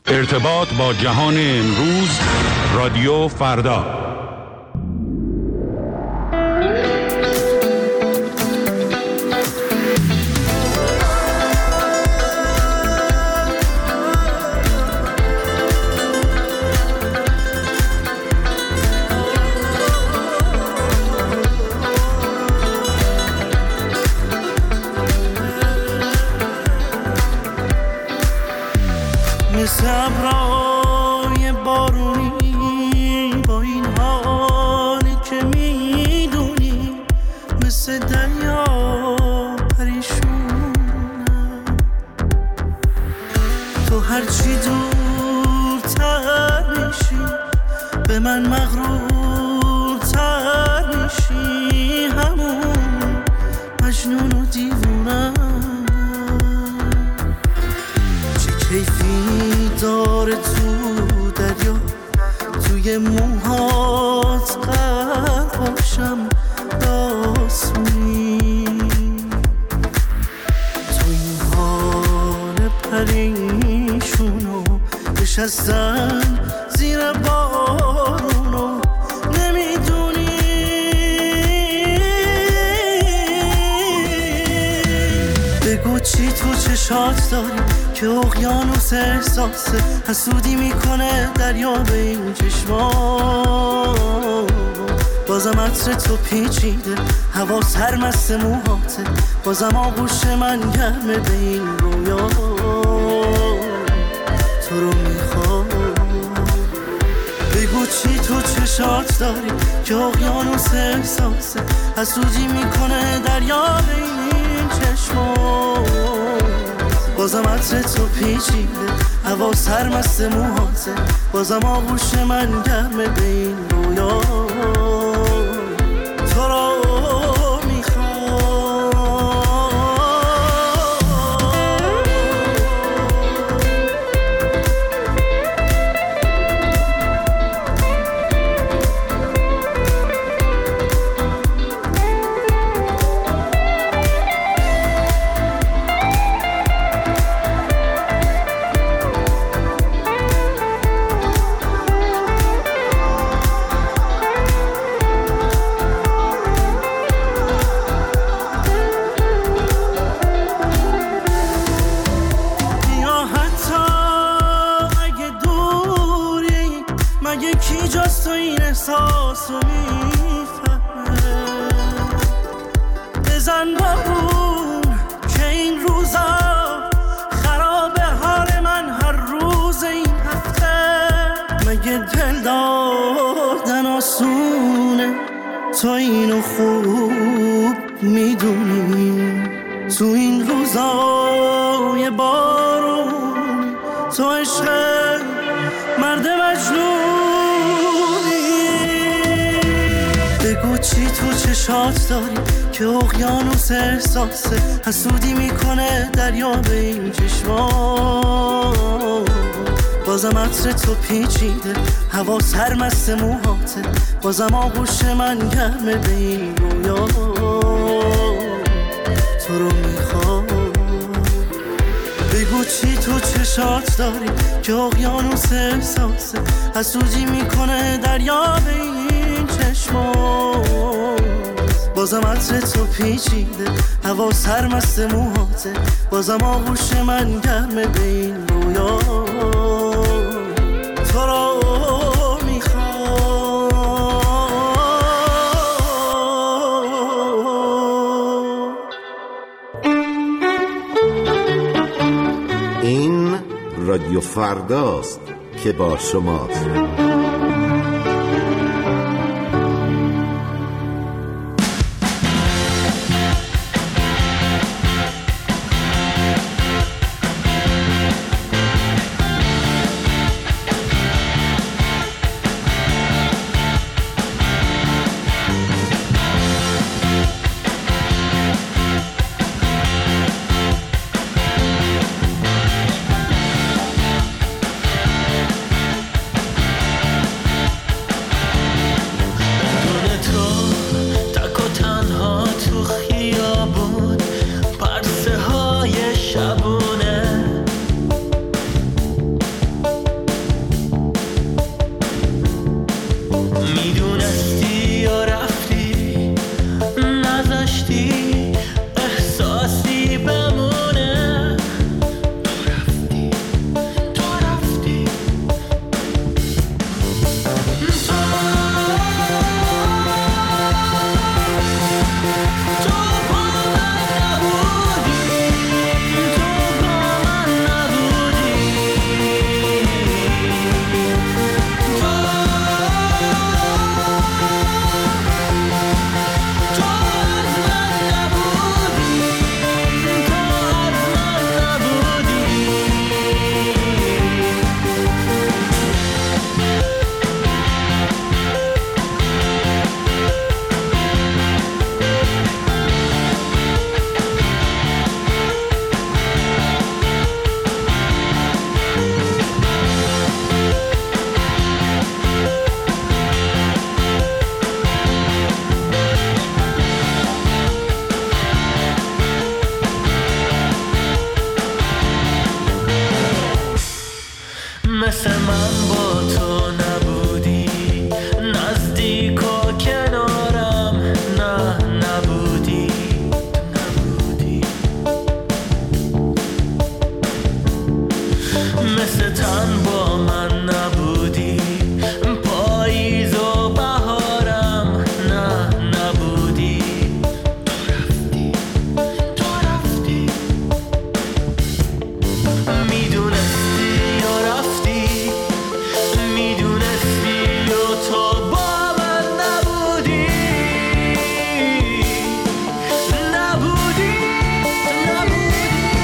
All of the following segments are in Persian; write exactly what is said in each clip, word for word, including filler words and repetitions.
ارتباط با جهان امروز، رادیو فردا. صبرای بارونی با این حالی که میدونی، مثل دریا پریشونم. تو هرچی دورتر میشی به من مغرورتر میشی، همون مجنون و دیوونم. چه کیفی داره تو دریا، توی موهات غرق باشم داسونی. تو این حال پریشونو نشستن زیر بارونو نمیدونی. بگو چی تو چشات داری که اقیانوس احساسه، حسودی میکنه دریا به این چشمان. بازم عطر تو پیچیده، هوا سرمست موهاته، بازم آغوش من گرمه به این رویا. تو رو میخوام. بگو چی تو چشات داری که اقیانوس احساسه، حسودی میکنه دریا به این چشمان. بازم عطر تو پیچیده، هوا سرمست موهاته، بازم آغوش من گرمه به این رویا. تو رو تو اینو خوب میدونی. تو این روزای بارون تو عشق مرد مجنونی. بگو چی تو چشات داری که اقیانوس احساسه، حسودی میکنه دریا به این چشمان. بازم عطر تو پیچیده، هوا سرمست موهاته، بازم آغوش من گرمه به این رویا. تو رو میخوام. بگو چی تو چشات داری که اقیانوس احساسه، حسودی میکنه دریا به این چشمان. بازم عطر تو پیچیده، هوا سرمست موهاته، بازم آغوش من گرمه به این رویا. تو رو این رادیو فرداست که با شماست. مثل من با تو نبودی، نزدیک و کنارم نه نبودی نبودی، مثل تن با من نبودی، پاییز و بهارم نه نبودی، تو رفتی تو رفتی، میدونستی یا رفتی، میدونستی و تو با من نبودی نبودی نبودی.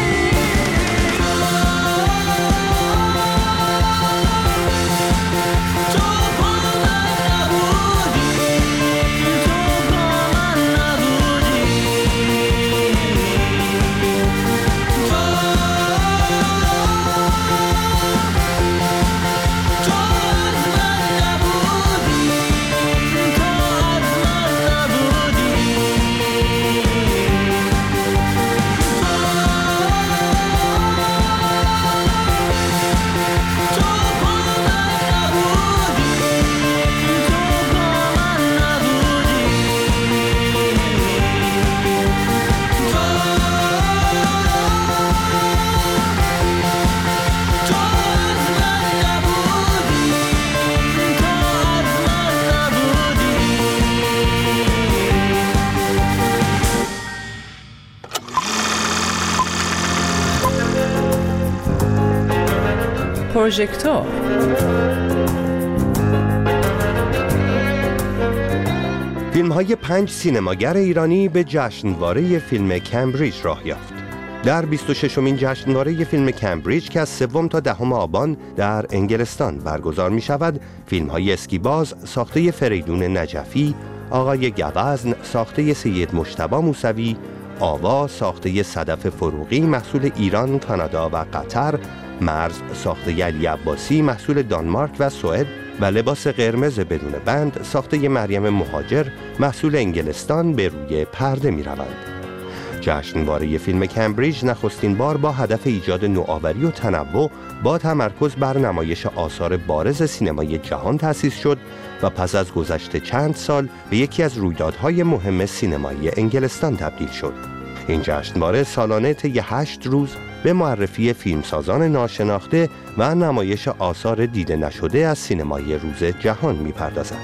پروژکتور. فیلم‌های پنج سینماگر ایرانی به جشنواره فیلم کمبریج راه یافت. در بیست و ششمین جشنواره فیلم کمبریج که از سوم تا دهم آبان در انگلستان برگزار می‌شود، فیلم‌های اسکیباز ساخته فریدون نجفی، آقای گوزن ساخته سید مجتبی موسوی، آوا ساخته صدف فروغی محصول ایران، کانادا و قطر، مرز ساخته علی عباسی محصول دانمارک و سوئد و لباس قرمز بدون بند ساخته مریم مهاجر محصول انگلستان به روی پرده می روند. جشنواره فیلم کمبریج نخستین بار با هدف ایجاد نوآوری و تنوع با تمرکز بر نمایش آثار بارز سینمای جهان تأسیس شد و پس از گذشت چند سال به یکی از رویدادهای مهم سینمایی انگلستان تبدیل شد. این جشنواره سالانه طی هشت روز به معرفی فیلمسازان ناشناخته و نمایش آثار دیده نشده از سینمای روز جهان می‌پردازد.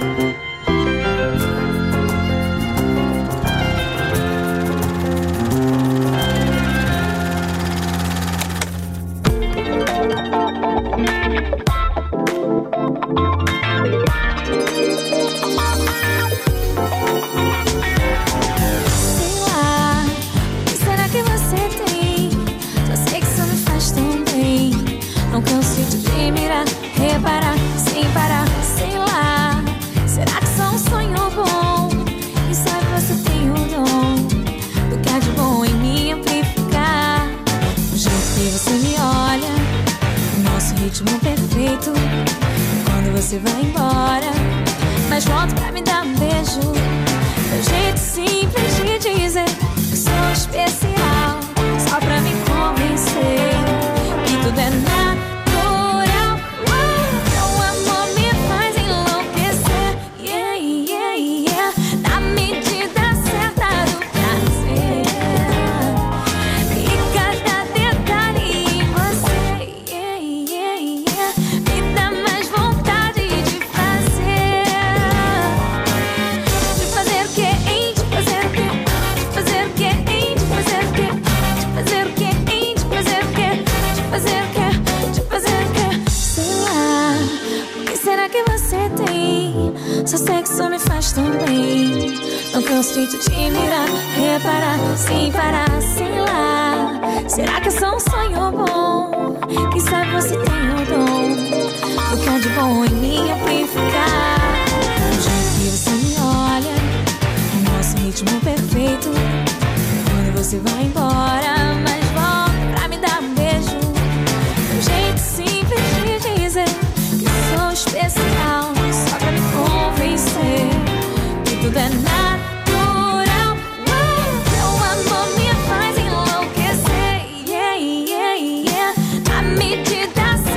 Você vai embora, mas volta pra me dar um beijo. Meu jeito simples de dizer que sou especial, só pra me convencer que tudo é natural. Meu amor me faz enlouquecer, yeah, yeah, yeah. Na medida certa do prazer e cada detalhe em você, yeah, yeah, yeah. Me dá mais vontade de fazer, de fazer o que, hein? De fazer o que, de fazer o que, hein? De fazer o que, de fazer o que, hein? De fazer o que, de fazer o que, de fazer o que. Sei lá, o que será que você tem? Seu sexo me faz tão bem. Não canso de te mirar, reparar, sem parar, sei lá. Será que é só um sonho bom? Quem sabe você tem o dom do que há de bom em mim amplificar. O jeito que você me olha, o nosso ritmo perfeito. Quando você vai embora, mas volta pra me dar um beijo. Um jeito simples de dizer que sou especial, só pra me convencer que tudo é natural. Meu amor me faz enlouquecer, yeah, yeah, yeah. Na medida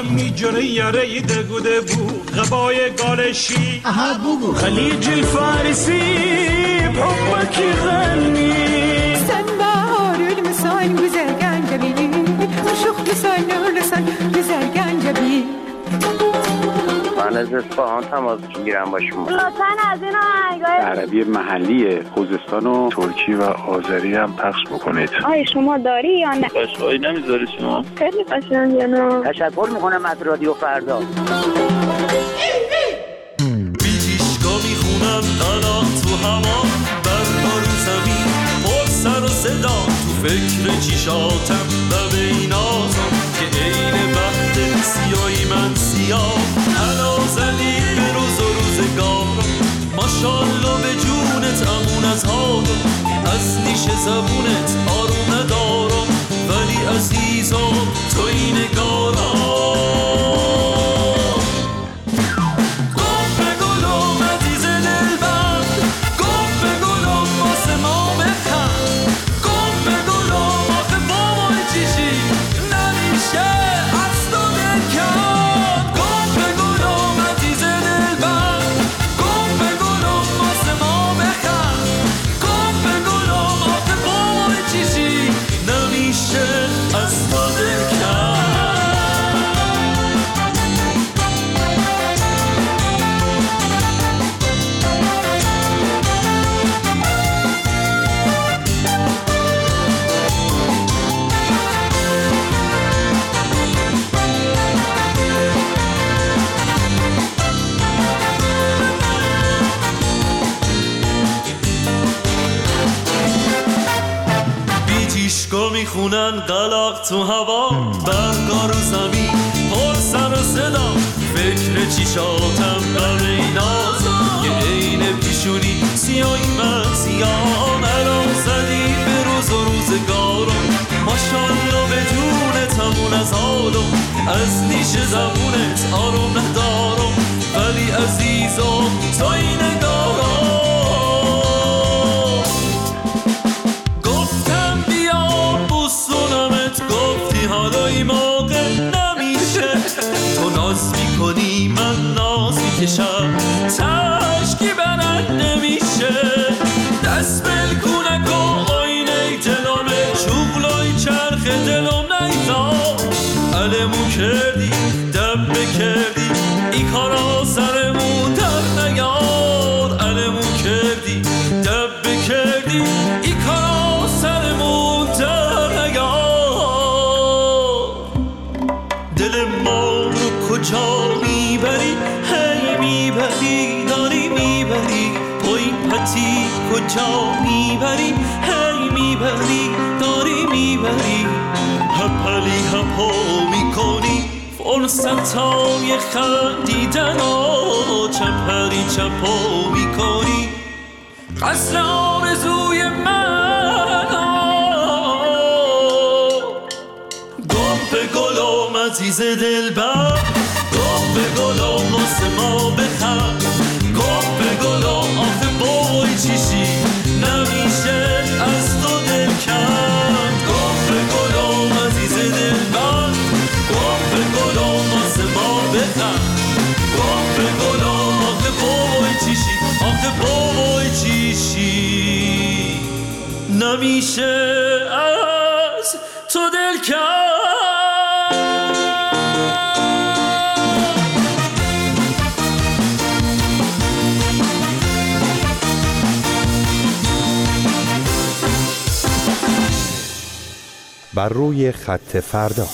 میجره یاره دگوده بو غبای گالشی خلیج الفارسی بحبك غني سنبار المسان güzel جبيني وشوخ لسان لسان güzel جبيني من از اصفهان تماس میگیرم با شما. لطفاً از این آهنگای عربی محلی خوزستان و ترکی و آذری هم پخش بکنید. آیا شما داری یا نه؟ قشقایی نمیذاری شما؟ خیلی قشنگه نه. تشکر میکنم از رادیو فردا. بیتیشگا میخونم الان تو هوا برنار زمین پر سر و صدا تو فکر چیشاتم و بیناتم که عین وقت سیایی من سیاه حالا زدی به روز و روزگارم ماشالله به جونت امون از حالم از نیش زبونت آروم ندارم ولی عزیزم تو این نگارم میخونن قلق تو هوا برگار و زمین پر سر و صدا فکر چیشاتم برای نازم یه عین پیشونی سیایی من سیاه الان زدی به روز و روزگارم ماشالله به جونت همون از حالم از نیش زبونت آروم ندارم ولی عزیزم تو این نگارم حالای موقع نمیشه تو ناز میکنی من ناز میکشم تشکی برد نمیشه دست بلکونه که آینه دلمه شغلای چرخ دلم نیزا علمو کردی دبه کردی ای کارا سرمون در نیار علمو کردی دبه کردی ای کارا سرمون در نیار دل ما رو کجا میبری هی میبری داری میبری پای پتی کجا میبری هی میبری داری میبری هپلی هپو میکنی فرصتای خندیدن و چپری چپو میکنی قصر آرزوی من گم به گلم عزیز دلبر گم به گلم واسه ما بخند گم به گلم آخه بای چیشی نمیشه از تو دل کند گم به گلم عزیز دلبر گم به گلم واسه ما بخند گم به گلم آخه بای چیشی آخه بای چیشی نمیشه از تو دل کند بر روی خط فردا.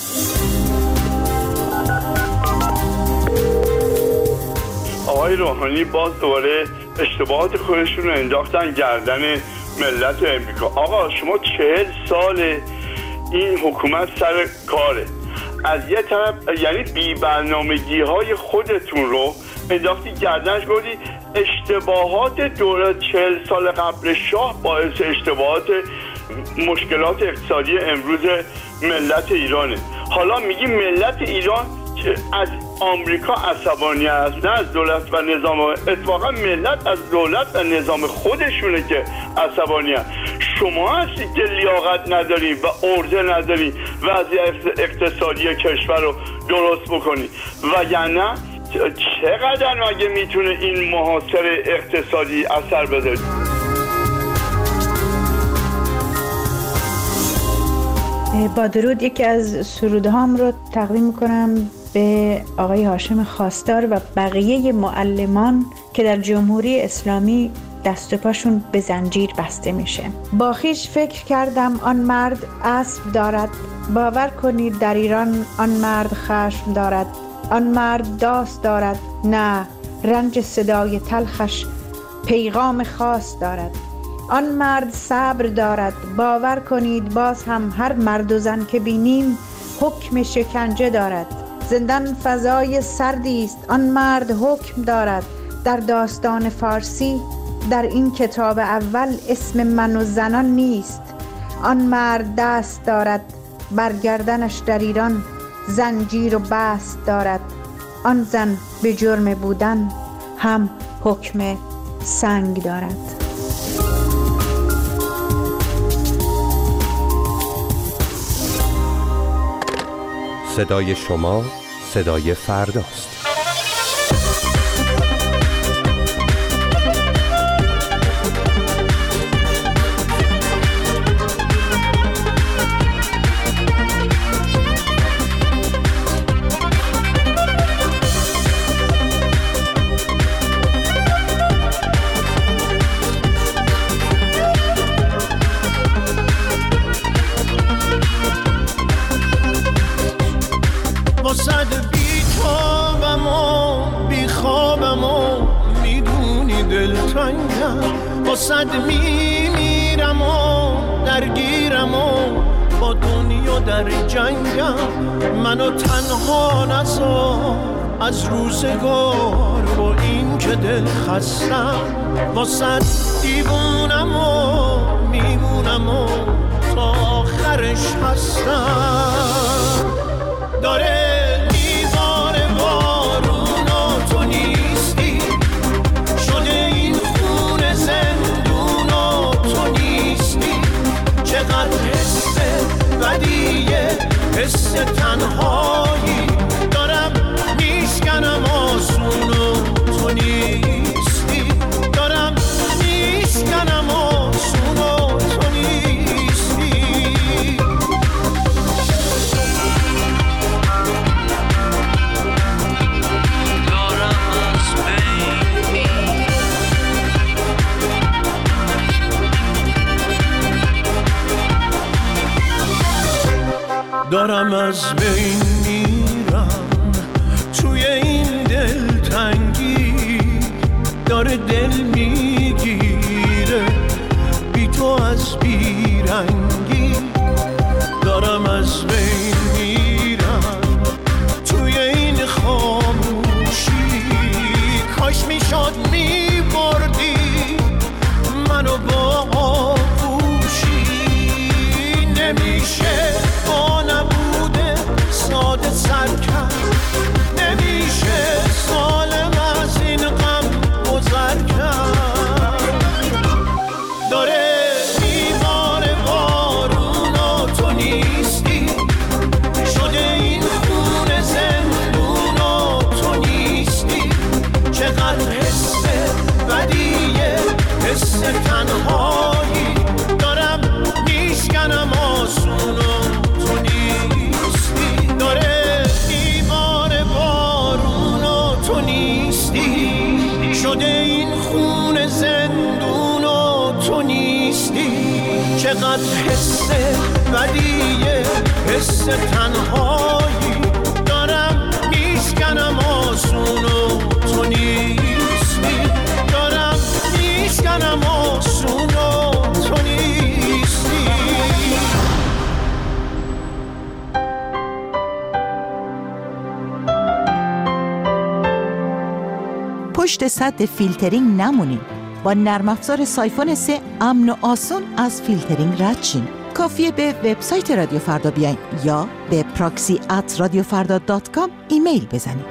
آقای روحانی باز دوباره اشتباهات خودشون رو انداختن گردن ملت امریکا. آقا شما چهل سال این حکومت سر کاره، از یه طرف یعنی بی برنامگی های خودتون رو انداختی گردنش، گفتی اشتباهات دوران چهل سال قبل شاه باعث اشتباهات مشکلات اقتصادی امروز ملت ایرانه. حالا میگی ملت ایران از آمریکا عصبانی است، نه از دولت و نظام. اتفاقا ملت از دولت و نظام خودشونه که عصبانی است. شما هستید که لیاقت ندارید و عرضه ندارید وضعیت اقتصادی کشور رو درست بکنید و یعنی چقدر مگه میتونه این محاصره اقتصادی اثر بده؟ با درود یکی از سرودهام رو تقدیم میکنم به آقای هاشم خواستار و بقیه معلمان که در جمهوری اسلامی دست و پاشون به زنجیر بسته میشه. با خویش فکر کردم آن مرد اسب دارد، باور کنید در ایران آن مرد خشم دارد. آن مرد داست دارد، نه رنج صدای تلخش پیغام خاص دارد. آن مرد صبر دارد، باور کنید باز هم هر مرد و زن که بینیم حکم شکنجه دارد. زندان فضای سردی است، آن مرد حکم دارد. در داستان فارسی در این کتاب اول اسم من و زنان نیست. آن مرد دست دارد، برگردنش در ایران زنجیر و بست دارد. آن زن به جرم بودن هم حکم سنگ دارد. صدای شما صدای فرداست. صد میمیرم و درگیرم و با دنیا در جنگم. منو تنها نذار از روزگار با این که دل خستم. واسد دیوونم و میمونم و تا آخرش هستم. داره میباره بارون و تو نیستی، شده این خون زندون و تو نیستی. چقدر حس بدیه، حس تنهایی دارم میشکنم آسون و تو نیستی. دارم میشکنم آسون و تو نیستی. دارم از بین میرم توی این دلتنگی، داره دل میگیره بی تو از بیرنگی. دارم از بین میرم توی این خاموشی، کاش میشد میبردی منو با آغوشی. نمیشه با نبوده ساده سر کرد، نمیشه سالم از این غم گذر کرد. داره میباره بارون و تو نیستی، شده این خون زندون و تو نیستی. چقدر حس بدیه، حس تنهایی دارم میشکنم آسون و تو نیستی. داره دیوار بارون و تو نیستی، شده این خون زندون و تو نیستی. چقدر حس بدیه، حس تنهایی دارم میشکنم آسون و تو نیستی. دارم میشکنم آسون و تو نیستی. پشت سد فیلترینگ نمونید. با نرم افزار سایفون سه امن و آسون از فیلترینگ رد شین. کافیه به وبسایت رادیو فردا بیاین یا به پراکسی ات رادیو فردا دات کام ایمیل بزنید.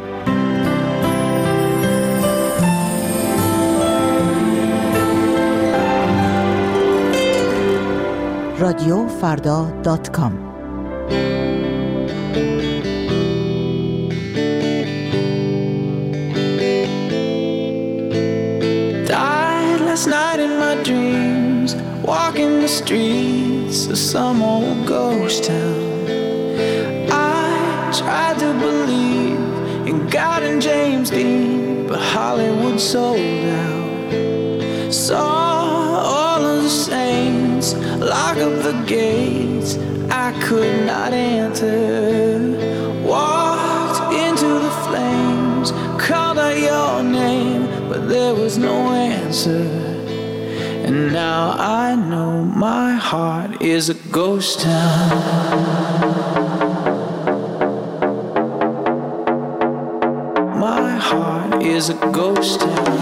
رادیو فردا دات کام. Died last night in my dreams, walking the streets of some old ghost town. I tried to believe in God and James Dean, but Hollywood sold out. Saw all of the saints lock up the gates I could not enter. Walked into the flames, called out your name, but there was no answer. And now I know my heart is a ghost town. My heart is a ghost town.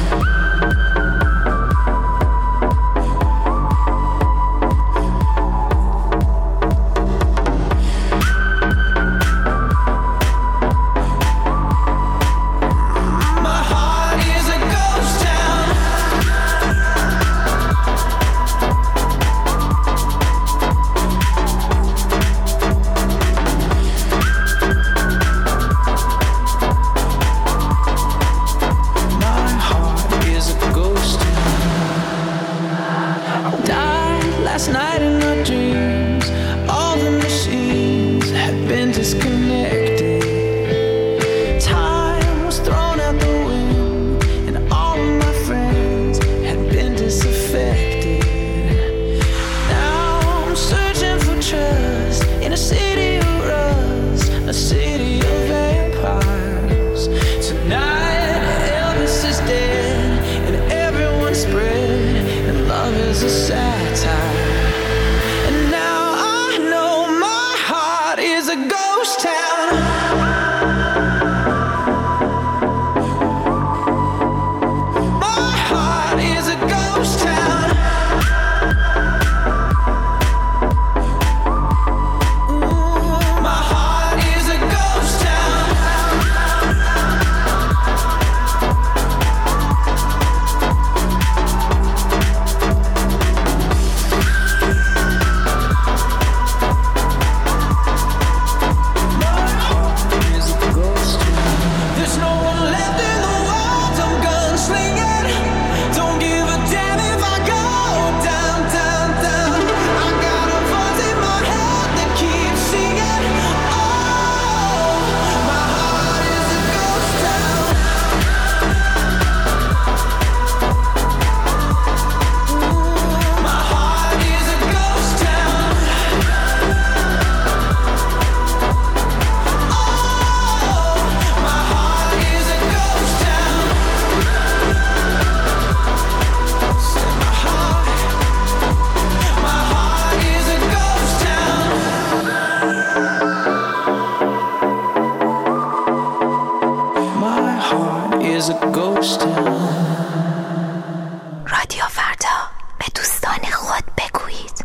رادیو فردا، به دوستان خود بگویید.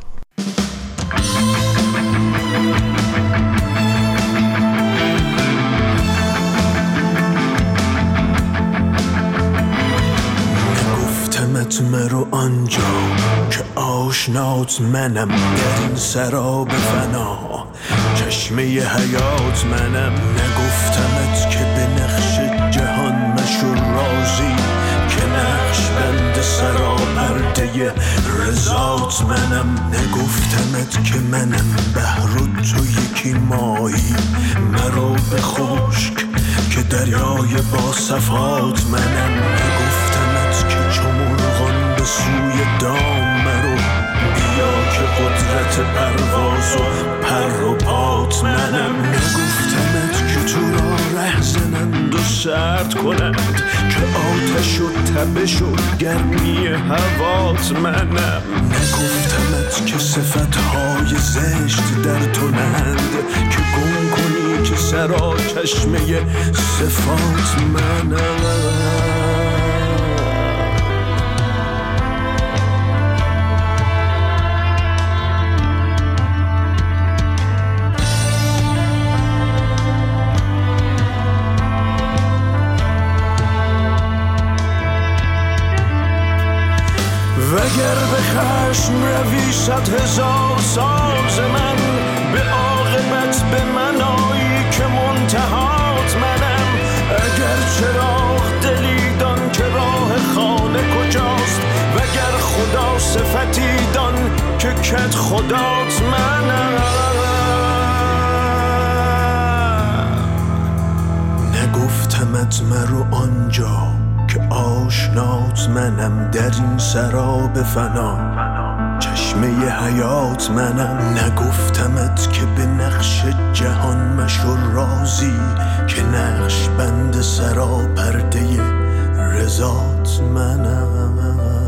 نگفتمت مرو آنجا که آشنات منم، در این سراب فنا چشمه حیات منم. نگفتمت که به نقش جهان مشو رازی، که نقش بند سرا پرده رضات منم. نگفتمت که منم بحر و تو یکی ماهی، مرو به خشک که دریای با صفات منم. نگفتمت که چو مرغان به سوی دام مرو، بیا که قدرت پرواز و پر و پات منم. نگفتمت که تو را ره زنند و سرد کنند، که آتش و تبش و گرمی هوات منم. نگفتمت که صفتهای زشت در تو نند، که گم کنی که سرا چشمه صفات منم. اگر به خشم روی صد هزار ساز من به عاقبت به منایی که منتهات منم. اگر چراغ دلی دان که راه خانه کجاست وگر خدا صفتی دان که کت خدات منم. نگفتمت مرو آنجا که آشنات منم در این سراب فنا چشمه حیات منم. نگفتمت که به نقش جهان مشو رازی که نقش بند سرا پرده رضات منم.